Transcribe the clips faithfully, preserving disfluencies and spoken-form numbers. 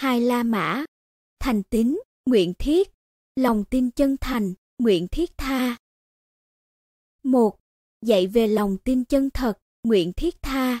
Hai La Mã. Thành tín, nguyện thiết. Lòng tin chân thành, nguyện thiết tha. một. Dạy về lòng tin chân thật, nguyện thiết tha.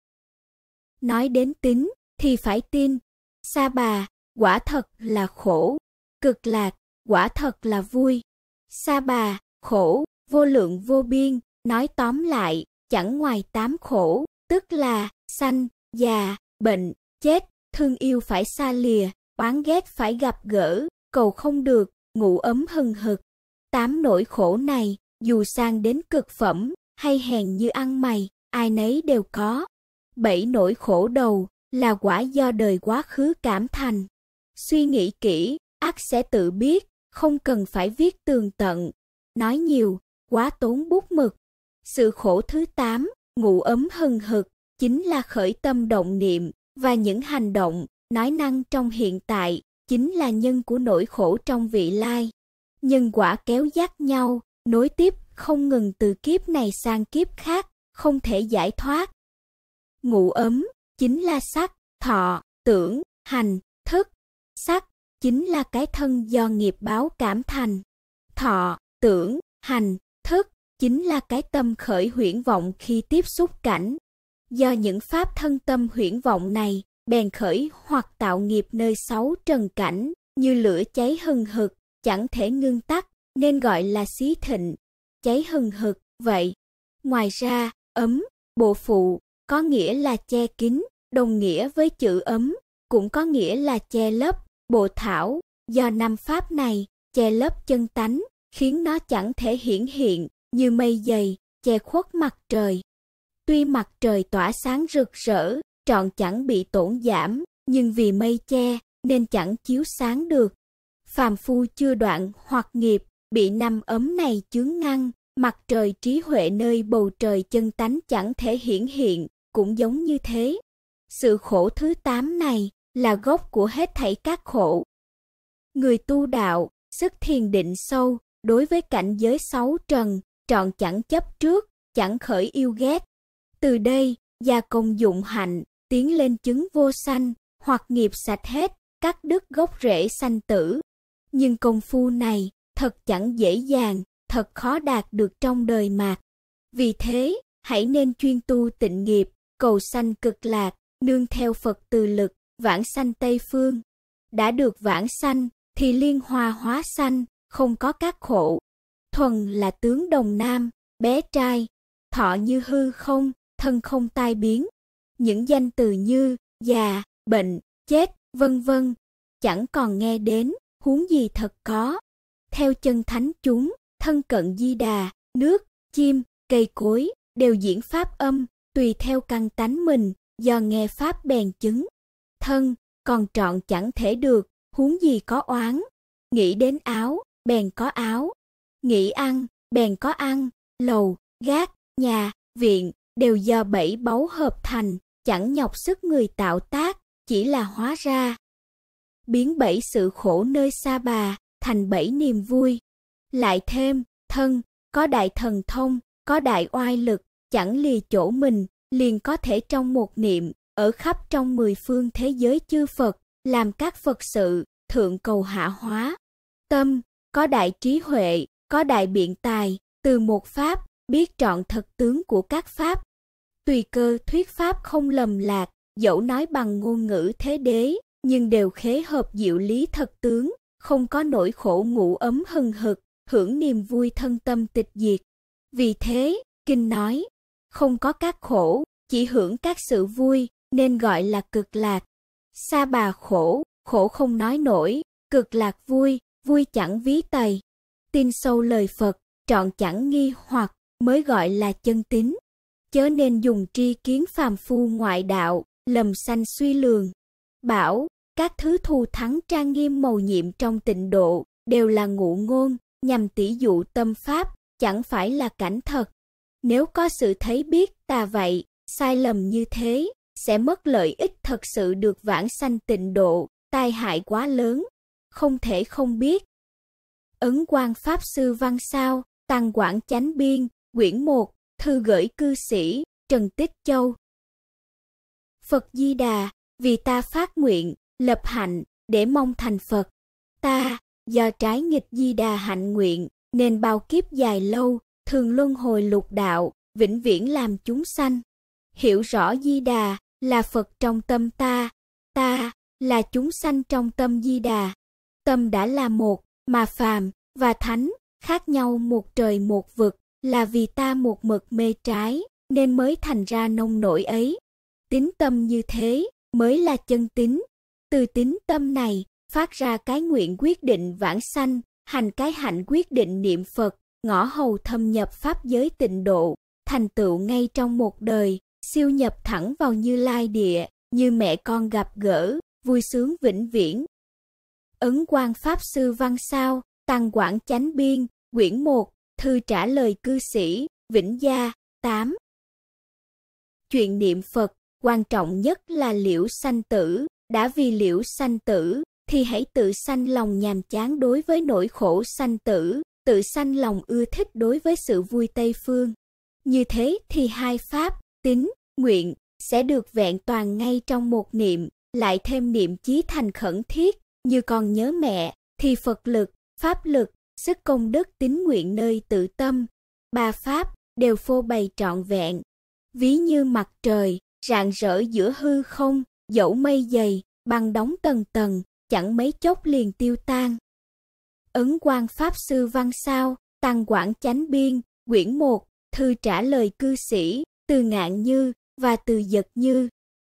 Nói đến tín, thì phải tin. Sa Bà, quả thật là khổ. Cực Lạc, quả thật là vui. Sa Bà, khổ, vô lượng vô biên, nói tóm lại, chẳng ngoài tám khổ, tức là sanh, già, bệnh, chết, thương yêu phải xa lìa, oán ghét phải gặp gỡ, cầu không được, ngủ ấm hừng hực. Tám nỗi khổ này, dù sang đến cực phẩm, hay hèn như ăn mày, ai nấy đều có. Bảy nỗi khổ đầu, là quả do đời quá khứ cảm thành. Suy nghĩ kỹ, ắt sẽ tự biết, không cần phải viết tường tận. Nói nhiều, quá tốn bút mực. Sự khổ thứ tám, ngủ ấm hừng hực, chính là khởi tâm động niệm, và những hành động, nói năng trong hiện tại, chính là nhân của nỗi khổ trong vị lai. Nhân quả kéo dắt nhau, nối tiếp không ngừng từ kiếp này sang kiếp khác, không thể giải thoát. Ngủ ấm, chính là sắc, thọ, tưởng, hành, thức. Sắc, chính là cái thân do nghiệp báo cảm thành. Thọ, tưởng, hành, thức, chính là cái tâm khởi huyễn vọng khi tiếp xúc cảnh. Do những pháp thân tâm huyễn vọng này, bèn khởi hoặc tạo nghiệp nơi sáu trần cảnh, như lửa cháy hừng hực, chẳng thể ngưng tắt, nên gọi là xí thịnh, cháy hừng hực, vậy. Ngoài ra, ấm, bộ phụ, có nghĩa là che kín, đồng nghĩa với chữ ấm, cũng có nghĩa là che lấp, bộ thảo, do năm pháp này, che lấp chân tánh, khiến nó chẳng thể hiển hiện, như mây dày, che khuất mặt trời. Tuy mặt trời tỏa sáng rực rỡ, trọn chẳng bị tổn giảm, nhưng vì mây che, nên chẳng chiếu sáng được. Phàm phu chưa đoạn hoặc nghiệp, bị năm ấm này chướng ngăn, mặt trời trí huệ nơi bầu trời chân tánh chẳng thể hiển hiện, cũng giống như thế. Sự khổ thứ tám này, là gốc của hết thảy các khổ. Người tu đạo, sức thiền định sâu, đối với cảnh giới sáu trần, trọn chẳng chấp trước, chẳng khởi yêu ghét. Từ đây, gia công dụng hạnh, tiến lên chứng vô sanh, hoặc nghiệp sạch hết, cắt đứt gốc rễ sanh tử. Nhưng công phu này, thật chẳng dễ dàng, thật khó đạt được trong đời mạt. Vì thế, hãy nên chuyên tu tịnh nghiệp, cầu sanh cực lạc, nương theo Phật từ lực, vãng sanh Tây Phương. Đã được vãng sanh, thì liên hoa hóa sanh, không có các khổ. Thuần là tướng đồng nam, bé trai, thọ như hư không, thân không tai biến. Những danh từ như già, bệnh, chết, vân vân, chẳng còn nghe đến, huống gì thật có. Theo chân thánh chúng, thân cận Di Đà, nước, chim, cây cối, đều diễn pháp âm, tùy theo căn tánh mình, do nghe pháp bèn chứng. Thân, còn trọn chẳng thể được, huống gì có oán. Nghĩ đến áo, bèn có áo. Nghĩ ăn, bèn có ăn. Lầu, gác, nhà, viện, đều do bảy báu hợp thành, chẳng nhọc sức người tạo tác, chỉ là hóa ra. Biến bảy sự khổ nơi Sa Bà, thành bảy niềm vui. Lại thêm, thân, có đại thần thông, có đại oai lực, chẳng lìa chỗ mình, liền có thể trong một niệm, ở khắp trong mười phương thế giới chư Phật, làm các Phật sự, thượng cầu hạ hóa. Tâm, có đại trí huệ, có đại biện tài, từ một pháp, biết trọn thật tướng của các pháp. Tùy cơ thuyết pháp không lầm lạc, dẫu nói bằng ngôn ngữ thế đế, nhưng đều khế hợp diệu lý thật tướng, không có nỗi khổ ngủ ấm hừng hực, hưởng niềm vui thân tâm tịch diệt. Vì thế, Kinh nói, không có các khổ, chỉ hưởng các sự vui, nên gọi là cực lạc. Sa Bà khổ, khổ không nói nổi, cực lạc vui, vui chẳng ví tày. Tin sâu lời Phật, trọn chẳng nghi hoặc, mới gọi là chân tín. Chớ nên dùng tri kiến phàm phu ngoại đạo, lầm sanh suy lường. Bảo, các thứ thù thắng trang nghiêm mầu nhiệm trong tịnh độ, đều là ngụ ngôn, nhằm tỉ dụ tâm pháp, chẳng phải là cảnh thật. Nếu có sự thấy biết tà vậy, sai lầm như thế, sẽ mất lợi ích thật sự được vãng sanh tịnh độ, tai hại quá lớn, không thể không biết. Ấn Quang Pháp Sư Văn Sao, Tăng Quảng Chánh Biên, quyển một, thư gửi cư sĩ, Trần Tích Châu. Phật Di Đà, vì ta phát nguyện, lập hạnh, để mong thành Phật. Ta, do trái nghịch Di Đà hạnh nguyện, nên bao kiếp dài lâu, thường luân hồi lục đạo, vĩnh viễn làm chúng sanh. Hiểu rõ Di Đà là Phật trong tâm ta, ta là chúng sanh trong tâm Di Đà. Tâm đã là một, mà phàm và thánh khác nhau một trời một vực, là vì ta một mực mê trái, nên mới thành ra nông nổi ấy. Tín tâm như thế mới là chân tín. Từ tín tâm này phát ra cái nguyện quyết định vãng sanh, hành cái hạnh quyết định niệm Phật, ngõ hầu thâm nhập pháp giới tịnh độ, thành tựu ngay trong một đời, siêu nhập thẳng vào Như Lai địa, như mẹ con gặp gỡ, vui sướng vĩnh viễn. Ấn Quang Pháp Sư Văn Sao, Tăng Quảng Chánh Biên, quyển một, thư trả lời cư sĩ, Vĩnh Gia, tám. Chuyện niệm Phật, quan trọng nhất là liễu sanh tử, đã vì liễu sanh tử, thì hãy tự sanh lòng nhàm chán đối với nỗi khổ sanh tử, tự sanh lòng ưa thích đối với sự vui Tây Phương. Như thế thì hai pháp, tín, nguyện, sẽ được vẹn toàn ngay trong một niệm, lại thêm niệm chí thành khẩn thiết, như còn nhớ mẹ, thì Phật lực, pháp lực, sức công đức tín nguyện nơi tự tâm. Ba pháp đều phô bày trọn vẹn. Ví như mặt trời, rạng rỡ giữa hư không, dẫu mây dày, băng đóng tầng tầng, chẳng mấy chốc liền tiêu tan. Ấn Quang Pháp Sư Văn Sao, Tăng Quảng Chánh Biên, quyển một, thư trả lời cư sĩ, Từ Ngạn Như và Từ Dật Như.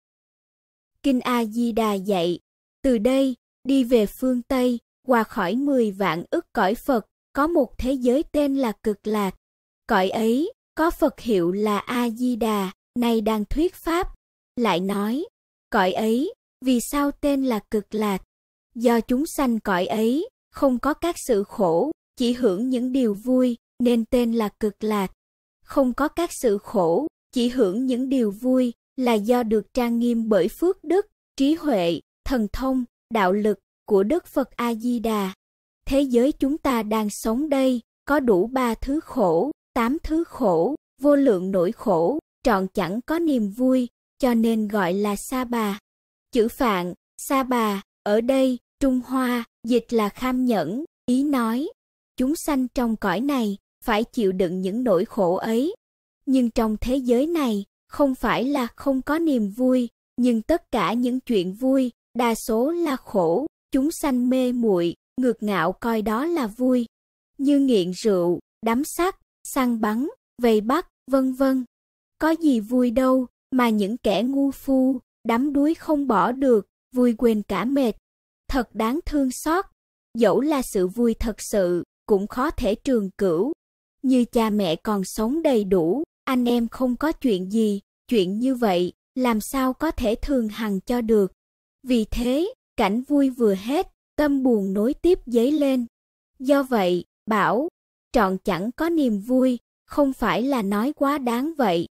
Kinh A-di-đà dạy, từ đây, đi về phương Tây, qua khỏi mười vạn ức cõi Phật, có một thế giới tên là Cực Lạc. Cõi ấy, có Phật hiệu là A-di-đà, nay đang thuyết Pháp. Lại nói, cõi ấy, vì sao tên là Cực Lạc? Do chúng sanh cõi ấy, không có các sự khổ, chỉ hưởng những điều vui, nên tên là Cực Lạc. Không có các sự khổ, chỉ hưởng những điều vui, là do được trang nghiêm bởi phước đức, trí huệ, thần thông, đạo lực của Đức Phật A-di-đà. Thế giới chúng ta đang sống đây, có đủ ba thứ khổ, tám thứ khổ, vô lượng nỗi khổ, trọn chẳng có niềm vui, cho nên gọi là Sa Bà. Chữ Phạn, Sa Bà, ở đây, Trung Hoa, dịch là kham nhẫn, ý nói, chúng sanh trong cõi này, phải chịu đựng những nỗi khổ ấy. Nhưng trong thế giới này, không phải là không có niềm vui, nhưng tất cả những chuyện vui, đa số là khổ, chúng sanh mê muội, ngược ngạo coi đó là vui. Như nghiện rượu, đắm sắc, săn bắn, vây bắt, vân vân. Có gì vui đâu, mà những kẻ ngu phu, đắm đuối không bỏ được, vui quên cả mệt. Thật đáng thương xót, dẫu là sự vui thật sự, cũng khó thể trường cửu. Như cha mẹ còn sống đầy đủ, anh em không có chuyện gì, chuyện như vậy, làm sao có thể thường hằng cho được. Vì thế, cảnh vui vừa hết, tâm buồn nối tiếp dấy lên. Do vậy, bảo, trọn chẳng có niềm vui, không phải là nói quá đáng vậy.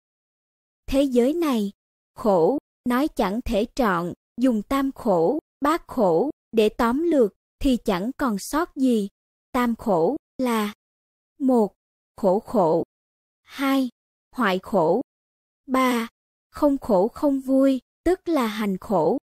Thế giới này, khổ, nói chẳng thể trọn, dùng tam khổ, bát khổ, để tóm lược, thì chẳng còn sót gì. Tam khổ là một. Khổ khổ. Hai. Hoại khổ. Ba. Không khổ không vui, tức là hành khổ.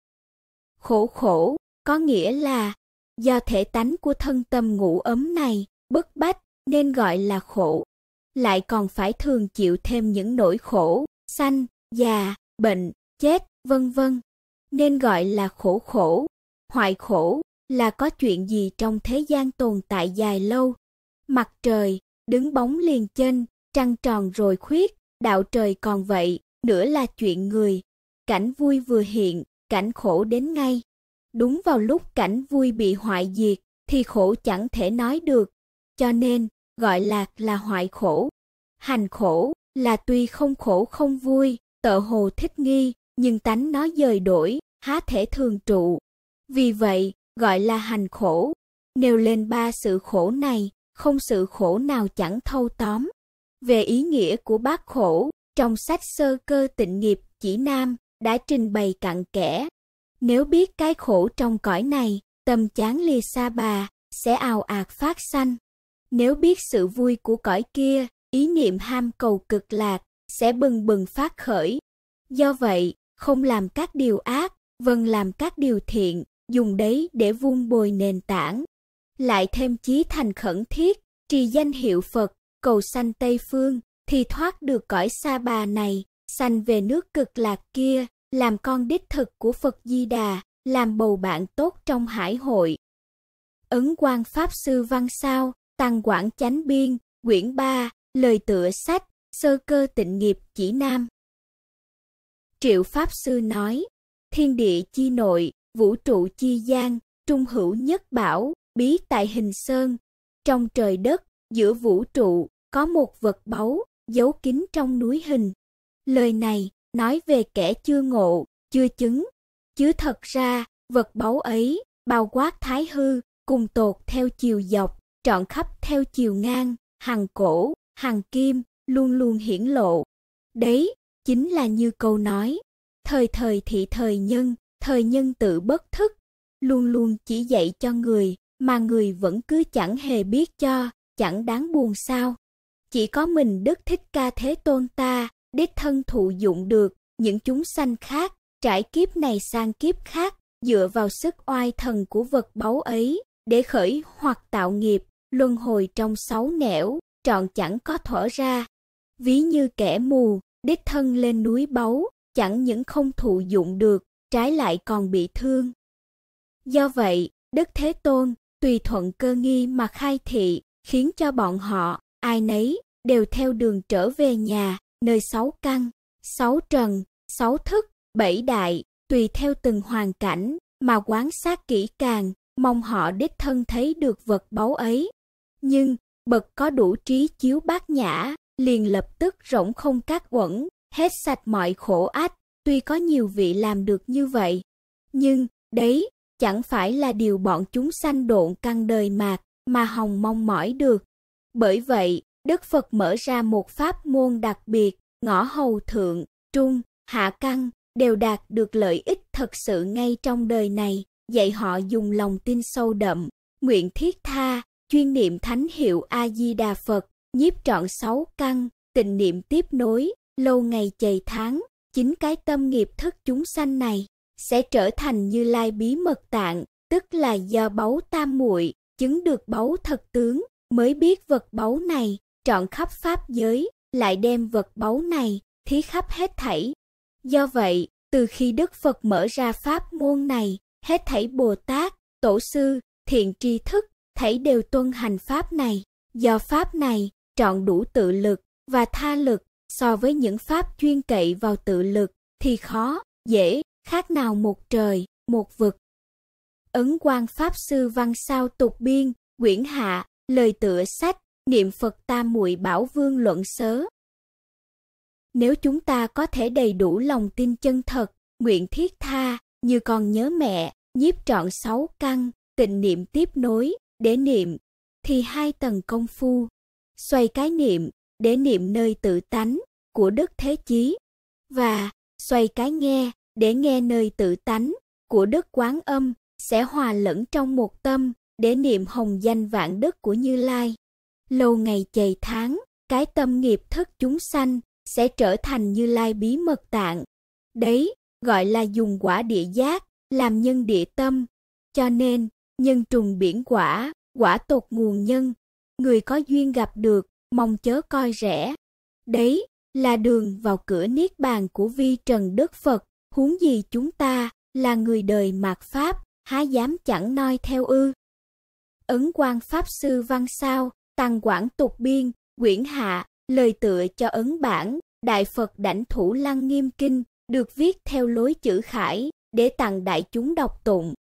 Khổ khổ, có nghĩa là, do thể tánh của thân tâm ngủ ấm này, bức bách, nên gọi là khổ. Lại còn phải thường chịu thêm những nỗi khổ, sanh, già, bệnh, chết, vân vân, nên gọi là khổ khổ. Hoại khổ, là có chuyện gì trong thế gian tồn tại dài lâu. Mặt trời, đứng bóng liền chênh, trăng tròn rồi khuyết, đạo trời còn vậy, nữa là chuyện người. Cảnh vui vừa hiện, cảnh khổ đến ngay. Đúng vào lúc cảnh vui bị hoại diệt, thì khổ chẳng thể nói được. Cho nên, gọi là là hoại khổ. Hành khổ, là tuy không khổ không vui, tợ hồ thích nghi, nhưng tánh nó dời đổi, há thể thường trụ. Vì vậy, gọi là hành khổ. Nêu lên ba sự khổ này, không sự khổ nào chẳng thâu tóm. Về ý nghĩa của bát khổ, trong sách Sơ Cơ Tịnh Nghiệp Chỉ Nam, đã trình bày cặn kẽ. Nếu biết cái khổ trong cõi này, tâm chán lìa Sa Bà, sẽ ào ạt phát sanh. Nếu biết sự vui của cõi kia, ý niệm ham cầu Cực Lạc, sẽ bừng bừng phát khởi. Do vậy, không làm các điều ác, vâng làm các điều thiện, dùng đấy để vun bồi nền tảng. Lại thêm chí thành khẩn thiết, trì danh hiệu Phật, cầu sanh Tây Phương, thì thoát được cõi sa bà này, sanh về nước cực lạc kia, làm con đích thực của Phật Di Đà, làm bầu bạn tốt trong hải hội. Ấn Quang Pháp Sư Văn Sao, Tăng Quảng Chánh Biên, quyển ba, lời tựa sách, Sơ Cơ Tịnh Nghiệp Chỉ Nam. Triệu Pháp Sư nói, thiên địa chi nội, vũ trụ chi gian, trung hữu nhất bảo, bí tại hình sơn. Trong trời đất, giữa vũ trụ, có một vật báu, giấu kín trong núi hình. Lời này, nói về kẻ chưa ngộ, chưa chứng. Chứ thật ra, vật báu ấy, bao quát thái hư, cùng tột theo chiều dọc, trọn khắp theo chiều ngang, hằng cổ, hằng kim, luôn luôn hiển lộ. Đấy, chính là như câu nói, thời thời thị thời nhân, thời nhân tự bất thức, luôn luôn chỉ dạy cho người, mà người vẫn cứ chẳng hề biết cho, chẳng đáng buồn sao. Chỉ có mình Đức Thích Ca Thế Tôn ta, đích thân thụ dụng được, những chúng sanh khác, trải kiếp này sang kiếp khác, dựa vào sức oai thần của vật báu ấy, để khởi hoặc tạo nghiệp, luân hồi trong sáu nẻo, trọn chẳng có thở ra. Ví như kẻ mù, đích thân lên núi báu, chẳng những không thụ dụng được, trái lại còn bị thương. Do vậy, Đức Thế Tôn, tùy thuận cơ nghi mà khai thị, khiến cho bọn họ, ai nấy, đều theo đường trở về nhà, nơi sáu căn, sáu trần, sáu thức, bảy đại, tùy theo từng hoàn cảnh, mà quan sát kỹ càng, mong họ đích thân thấy được vật báu ấy. Nhưng, bậc có đủ trí chiếu bát nhã, liền lập tức rỗng không cát uẩn, hết sạch mọi khổ ách, tuy có nhiều vị làm được như vậy. Nhưng, đấy, chẳng phải là điều bọn chúng sanh độn căn đời mạt, mà hòng mong mỏi được. Bởi vậy, Đức Phật mở ra một pháp môn đặc biệt, ngõ hầu thượng, trung, hạ căn, đều đạt được lợi ích thật sự ngay trong đời này, dạy họ dùng lòng tin sâu đậm, nguyện thiết tha, chuyên niệm thánh hiệu A-di-đà Phật, nhiếp trọn sáu căn, tịnh niệm tiếp nối, lâu ngày chày tháng, chính cái tâm nghiệp thức chúng sanh này, sẽ trở thành Như Lai bí mật tạng, tức là do báu tam muội chứng được báu thật tướng, mới biết vật báu này, trọn khắp pháp giới, lại đem vật báu này, thí khắp hết thảy. Do vậy, từ khi Đức Phật mở ra pháp môn này, hết thảy Bồ Tát, Tổ sư, thiện tri thức, thảy đều tuân hành pháp này. Do pháp này, trọn đủ tự lực và tha lực, so với những pháp chuyên cậy vào tự lực, thì khó, dễ, khác nào một trời, một vực. Ấn Quang Pháp Sư Văn Sao Tục Biên, quyển hạ, lời tựa sách, niệm Phật Tam Muội Bảo Vương Luận Sớ. Nếu chúng ta có thể đầy đủ lòng tin chân thật, nguyện thiết tha, như còn nhớ mẹ, nhiếp trọn sáu căn, tịnh niệm tiếp nối, để niệm, thì hai tầng công phu, xoay cái niệm, để niệm nơi tự tánh, của Đức Thế Chí, và xoay cái nghe, để nghe nơi tự tánh, của Đức Quán Âm, sẽ hòa lẫn trong một tâm, để niệm hồng danh vạn đức của Như Lai. Lâu ngày chày tháng, cái tâm nghiệp thức chúng sanh, sẽ trở thành Như Lai bí mật tạng. Đấy, gọi là dùng quả địa giác, làm nhân địa tâm. Cho nên, nhân trùng biển quả, quả tột nguồn nhân. Người có duyên gặp được, mong chớ coi rẻ. Đấy, là đường vào cửa niết bàn của vi trần Đức Phật. Huống gì chúng ta, là người đời mạt Pháp, há dám chẳng noi theo ư. Ấn Quang Pháp Sư Văn Sao, Tăng Quảng Tục Biên, quyển hạ, lời tựa cho ấn bản, Đại Phật Đảnh Thủ Lăng Nghiêm Kinh, được viết theo lối chữ khải, để tặng đại chúng đọc tụng.